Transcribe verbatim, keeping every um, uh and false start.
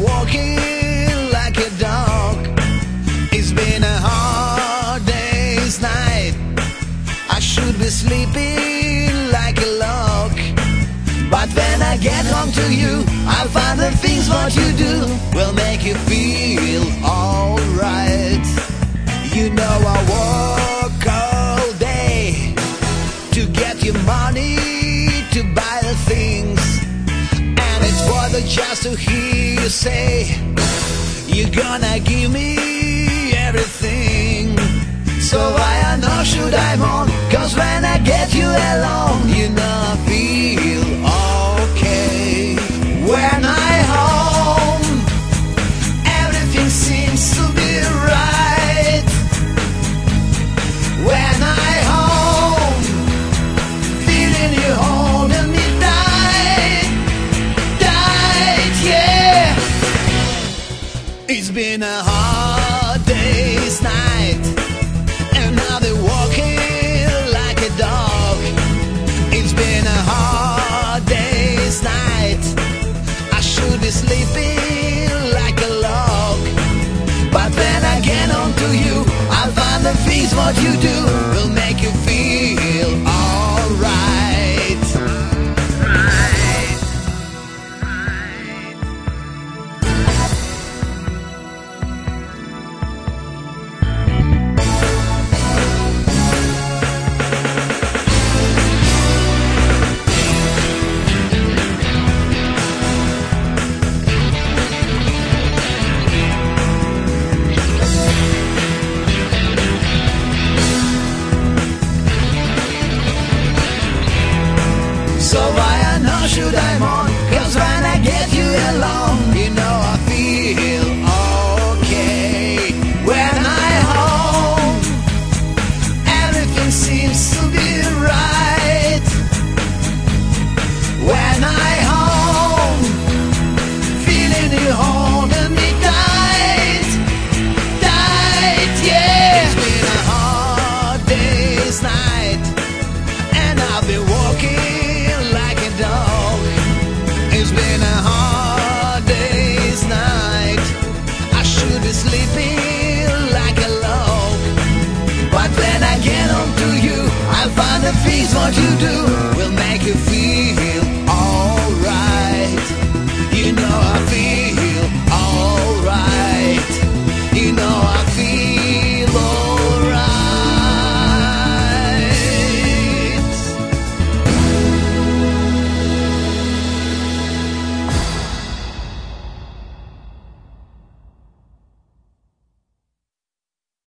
walking like a dog. It's been a hard day's night. I should be sleeping like a log. But when I get home to you, I'll find the things what you do will make you feel alright. You know I work all day to get your money to buy the things, and it's for the chance to hear you say you're gonna give me everything. So why I know should I mourn? Cause when I get you alone, you know I feel okay. When I home, everything seems to be right. When I home, feeling you holding me tight, tight, yeah. It's been a hard day's night, and I've been walking like a dog. It's been a hard day's night. I should be sleeping like a log. But when I get home to you, I'll find the things what you do will make you feel alright. Right. So why I know should I mourn? Cause when I get you alone, you know I feel okay. When I home, everything seems to be right. When I home, feeling you holding me tight, tight, yeah. It's been a hard day's night, and I've been walking like a dog. It's been a hard day's night. I should be sleeping like a log. But when I get home to you, I'll find the things what you do